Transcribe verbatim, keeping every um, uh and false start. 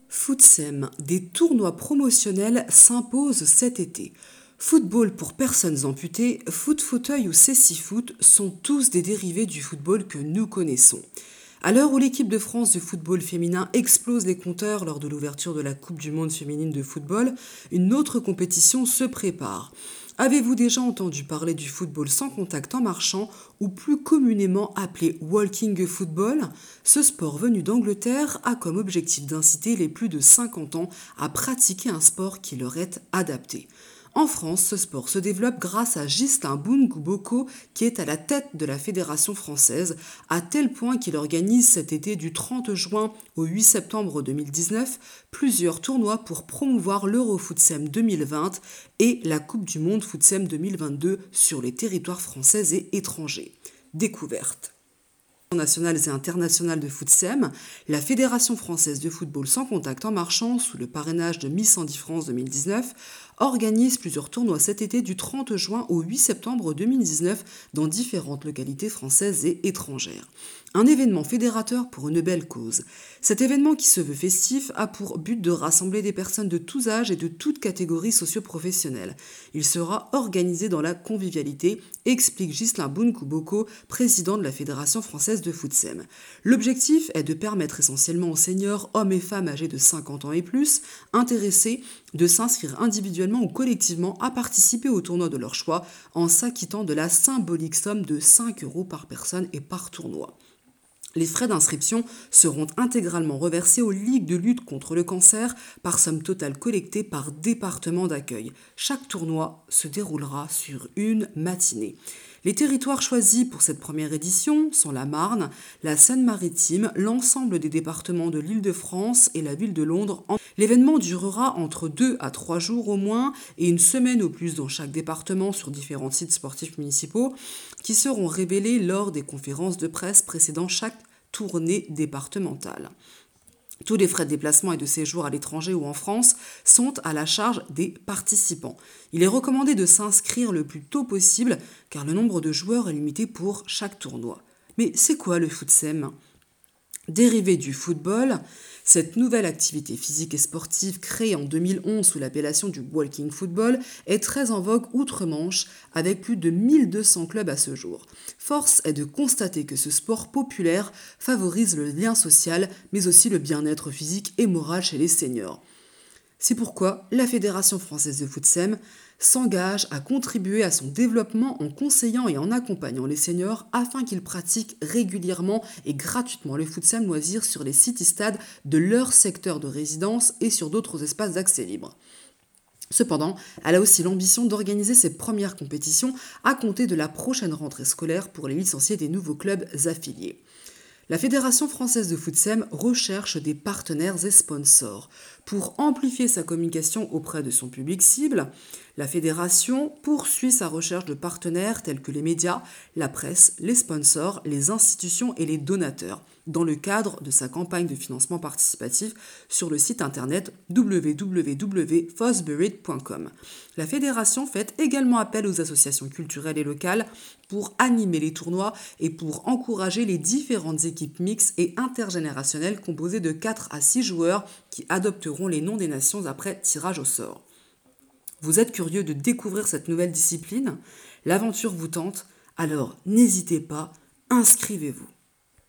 Footsem, des tournois promotionnels s'imposent cet été. Football pour personnes amputées, foot fauteuil ou cécifoot sont tous des dérivés du football que nous connaissons. À l'heure où l'équipe de France de football féminin explose les compteurs lors de l'ouverture de la Coupe du monde féminine de football, une autre compétition se prépare. Avez-vous déjà entendu parler du football sans contact en marchant ou plus communément appelé walking football? Ce sport venu d'Angleterre a comme objectif d'inciter les plus de cinquante ans à pratiquer un sport qui leur est adapté. En France, ce sport se développe grâce à Ghislain Boungouboko qui est à la tête de la Fédération française, à tel point qu'il organise cet été du trente juin au huit septembre deux mille dix-neuf plusieurs tournois pour promouvoir l'Eurofootsem deux mille vingt et la Coupe du monde Footsem deux mille vingt-deux sur les territoires français et étrangers. Découverte. Nationales et internationales de Footsem, la Fédération française de football sans contact en marchant, sous le parrainage de Miss Handy France deux mille dix-neuf, organise plusieurs tournois cet été du trente juin au huit septembre deux mille dix-neuf dans différentes localités françaises et étrangères. Un événement fédérateur pour une belle cause. Cet événement qui se veut festif a pour but de rassembler des personnes de tous âges et de toutes catégories socio-professionnelles. Il sera organisé dans la convivialité, explique Ghislain Boungouboko, président de la Fédération française de Footsem. L'objectif est de permettre essentiellement aux seniors, hommes et femmes âgés de cinquante ans et plus, intéressés, de s'inscrire individuellement ou collectivement à participer au tournoi de leur choix en s'acquittant de la symbolique somme de cinq euros par personne et par tournoi. Les frais d'inscription seront intégralement reversés aux ligues de lutte contre le cancer par somme totale collectée par département d'accueil. Chaque tournoi se déroulera sur une matinée. Les territoires choisis pour cette première édition sont la Marne, la Seine-Maritime, l'ensemble des départements de l'Île-de-France et la ville de Londres. L'événement durera entre deux à trois jours au moins et une semaine au plus dans chaque département sur différents sites sportifs municipaux qui seront révélés lors des conférences de presse précédant chaque tournée départementale. Tous les frais de déplacement et de séjour à l'étranger ou en France sont à la charge des participants. Il est recommandé de s'inscrire le plus tôt possible car le nombre de joueurs est limité pour chaque tournoi. Mais c'est quoi le Footsem ? Dérivé du football, cette nouvelle activité physique et sportive créée en deux mille onze sous l'appellation du walking football est très en vogue outre-Manche avec plus de mille deux cents clubs à ce jour. Force est de constater que ce sport populaire favorise le lien social mais aussi le bien-être physique et moral chez les seniors. C'est pourquoi la Fédération française de Footsem s'engage à contribuer à son développement en conseillant et en accompagnant les seniors afin qu'ils pratiquent régulièrement et gratuitement le Footsem loisirs sur les city-stades de leur secteur de résidence et sur d'autres espaces d'accès libre. Cependant, elle a aussi l'ambition d'organiser ses premières compétitions à compter de la prochaine rentrée scolaire pour les licenciés des nouveaux clubs affiliés. La Fédération française de Footsem recherche des partenaires et sponsors. Pour amplifier sa communication auprès de son public cible, la Fédération poursuit sa recherche de partenaires tels que les médias, la presse, les sponsors, les institutions et les donateurs, dans le cadre de sa campagne de financement participatif sur le site internet w w w point fosbury point com. La Fédération fait également appel aux associations culturelles et locales pour animer les tournois et pour encourager les différentes équipes mixtes et intergénérationnelles composées de quatre à six joueurs qui adopteront les noms des nations après tirage au sort. Vous êtes curieux de découvrir cette nouvelle discipline ? L'aventure vous tente ? Alors n'hésitez pas, inscrivez-vous.